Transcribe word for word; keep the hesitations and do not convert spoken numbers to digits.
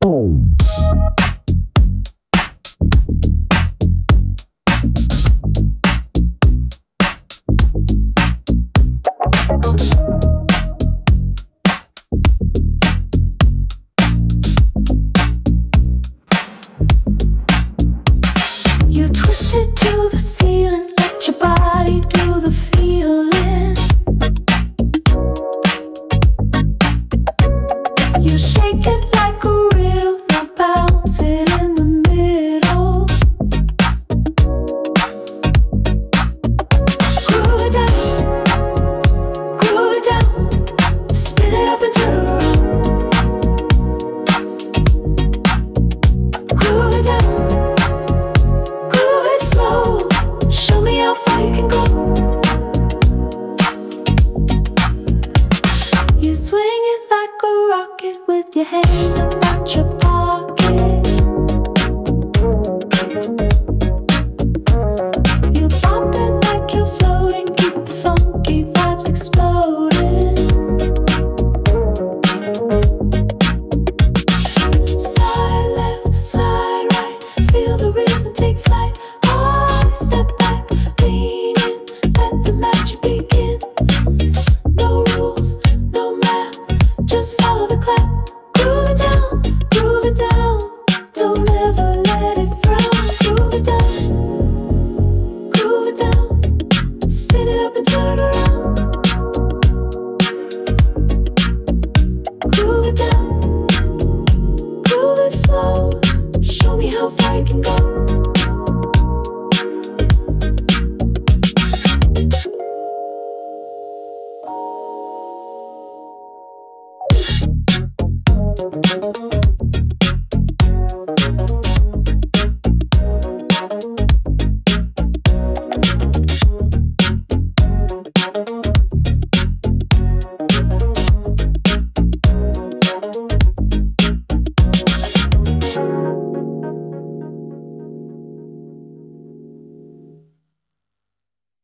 You twist it to the ceiling, let your body do the feeling. You shake it like a riddle, now bounce it in the middle. Groove it down, groove it down, spin it up and turn it around. Groove it down, groove it slow, show me how far you can go. You swing it like a rocket with your hands about your pocket. You pop it like you're floating, keep the funky vibes exploding. Slide left, slide right, feel the rhythm take flight. Oh, step back, lean in, let the magic begin. No rules, no map, just follow the clap. Groove it down, groove it down, don't ever let it frown. Groove it down, groove it down, spin it up and turn it around. Groove it down, groove it slow, show me how far you can go.